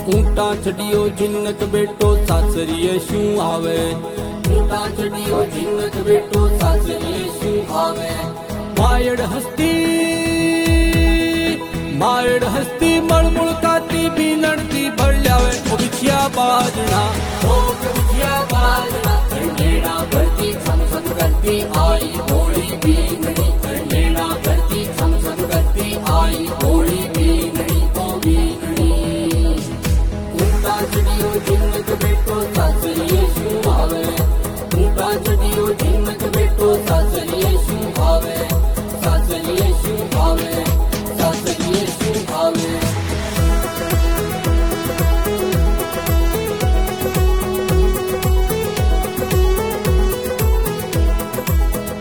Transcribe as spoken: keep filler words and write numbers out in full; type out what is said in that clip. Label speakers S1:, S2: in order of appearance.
S1: ऊंटा चढ़ियो जिन्नत बेटो सासरिये शू आवे। ऊंटा चढ़ियो जिन्नत बेटो सासरिये शू आवे। मायड़ हस्ती मायड़ हस्ती मड़मुड़ काती भी लड़ती भर लावे। ओ बिछिया बाजना ओ बिछिया बाजना, कंडेरा भरती सम सम करती आई होली बीन।